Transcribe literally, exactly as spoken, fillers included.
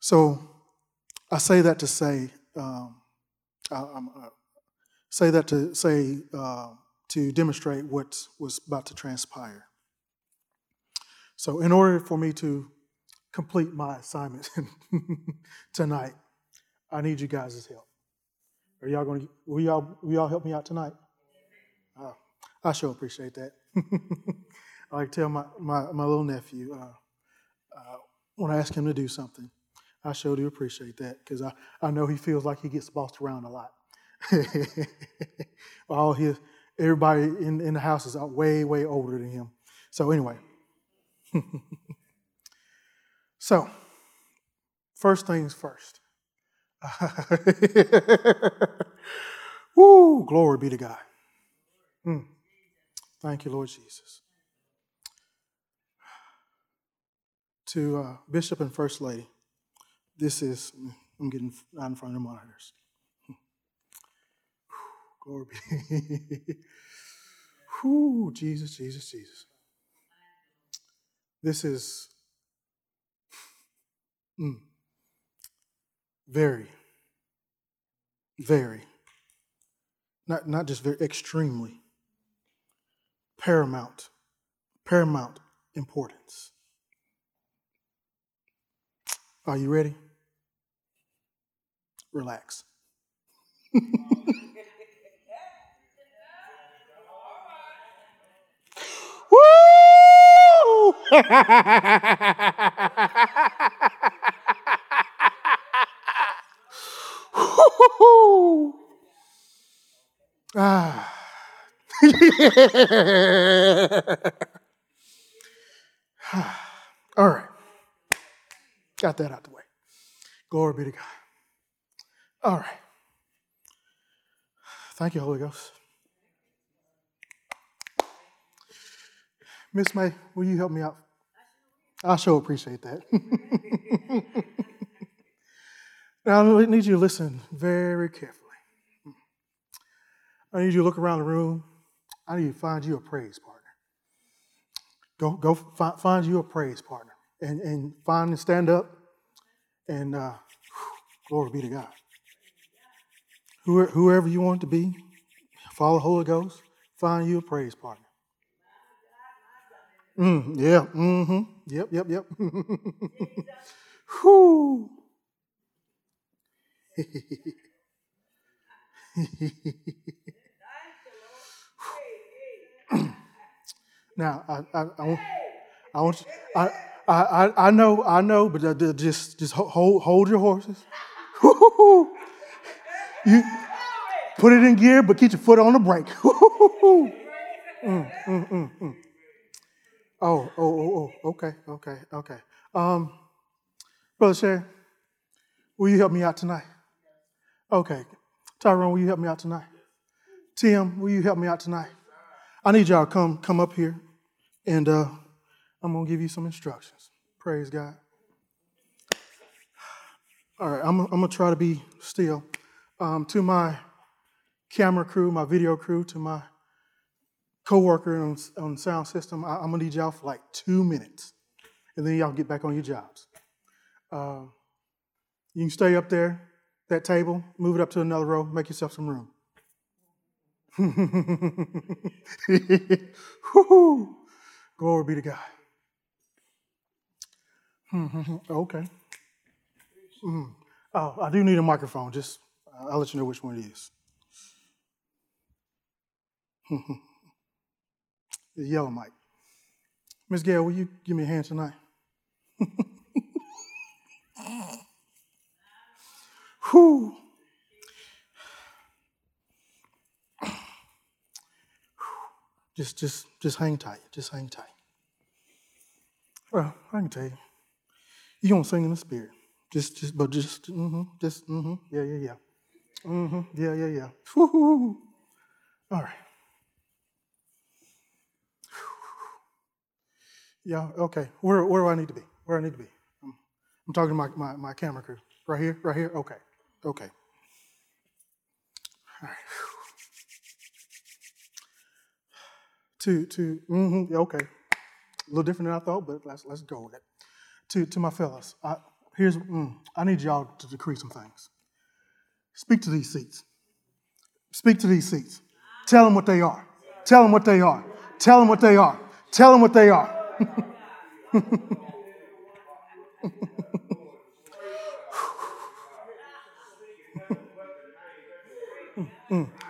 So I say that to say, um, I, I'm, uh, say that to say uh, to demonstrate what was about to transpire. So in order for me to complete my assignment tonight, I need you guys' help. Are y'all going to? Will y'all will y'all help me out tonight? Uh, I sure appreciate that. I like to tell my my, my little nephew uh, uh, when I ask him to do something, I sure do appreciate that because I, I know he feels like he gets bossed around a lot. All his everybody in, in the house is way way older than him. So anyway, so first things first. Woo! Glory be to God. Mm. Thank you, Lord Jesus. To uh, Bishop and First Lady, this is, I'm getting out in front of the monitors. Glory be. Whoo, Jesus, Jesus, Jesus. This is mm, very, very, not, not just very, extremely paramount, paramount importance. Are you ready? Relax. Woo! Ah. All right. Got that out the way. Glory be to God. All right. Thank you, Holy Ghost. Miss May, will you help me out? I sure appreciate that. Now, I need you to listen very carefully. I need you to look around the room. I need you to find you a praise partner. Go, go find, find you a praise partner and, and find and stand up and uh, glory be to God. Whoever, whoever you want to be, follow the Holy Ghost, find you a praise partner. Mm, yeah, mm-hmm, yep, yep, yep. Whew. Now, I, I, I want, I want you, I, I, I know, I know, but just, just hold, hold your horses. You put it in gear, but keep your foot on the brake. mm, mm, mm, mm. Oh, oh, oh, oh, okay, okay, okay. Um, Brother Sherry, will you help me out tonight? Okay. Tyrone, will you help me out tonight? Tim, will you help me out tonight? I need y'all to come, come up here, and uh, I'm going to give you some instructions. Praise God. All right, I'm, I'm going to try to be still. Um, to my camera crew, my video crew, to my co-worker on, on sound system, I, I'm going to need y'all for like two minutes, and then y'all get back on your jobs. Uh, you can stay up there, that table, move it up to another row, make yourself some room. Glory be to God. Okay. Mm. Oh, I do need a microphone. Just, I'll let you know which one it is. The yellow mic. Miss Gail, will you give me a hand tonight? Whew. Just, just, just hang tight. Just hang tight. Well, I can tell you, you don't sing in the spirit. Just, just, but just, mm-hmm, just, mm-hmm, yeah, yeah, yeah, mm-hmm, yeah, yeah, yeah. Woo-hoo. All right. Yeah, okay. Where, where do I need to be? Where I need to be? I'm, I'm talking to my, my, my camera crew. Right here, right here. Okay, okay. All right. To, to, mm-hmm, okay. A little different than I thought, but let's let's go with it. To to my fellas, I, here's, mm, I need y'all to decree some things. Speak to these seats. Speak to these seats. Tell them what they are. Tell them what they are. Tell them what they are. Tell them what they are. mm.